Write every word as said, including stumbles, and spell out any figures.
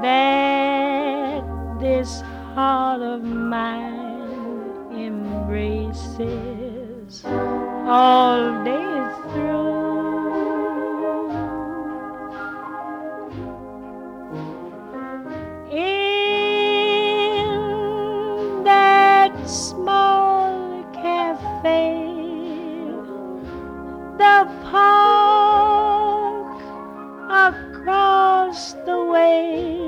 that this heart of mine embraces all day through. In that small cafe, the park across the way,